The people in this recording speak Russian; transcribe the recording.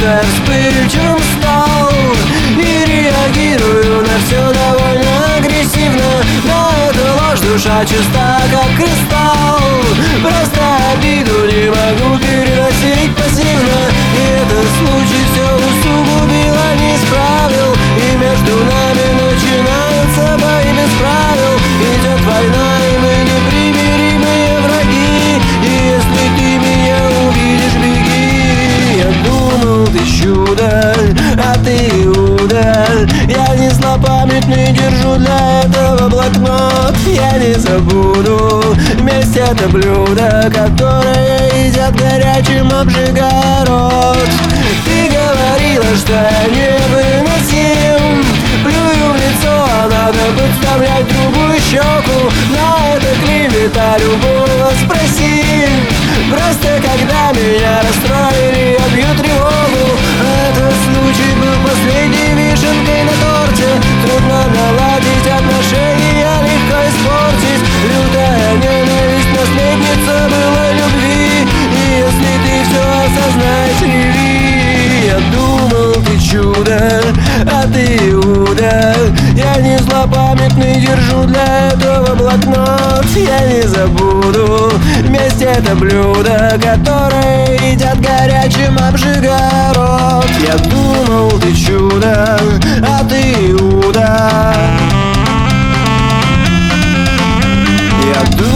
уже вспыльчивым стал и реагирую на все довольно агрессивно. Но эта ложь, душа чиста, как кристалл. Просто обиду не могу переносить пассивно. И этот случай все усугубило, не исправил. И между нами начинаются бои без правил. Идет война, и мы непримиримые враги. И если ты меня увидишь, беги. Я думал, ты чудо, а ты Иуда. Я не злопамятный, держу для этого блокнот. Я не забуду, месть — это блюдо, которое едят горячим, обжигая рот. Ты говорила, что я невыносим. Плюю в лицо, а надо подставлять другую щеку. Но это клевета любого, спроси. Просто когда меня расстроили, я бью тревогу. Этот случай был последней вишенкой на торте. Трудно наладить отношения, легко испортить. Лютая ненависть, наследница была любви. И если ты все осознаешь, реви. Я думал, ты чудо, а ты Иуда. Я не злопамятный, держу для этого блокнот. Я не забуду, месть — это блюдо, которое едят горячим, обжигая рот. Я думал, ты чудо, а ты Иуда. Я думал,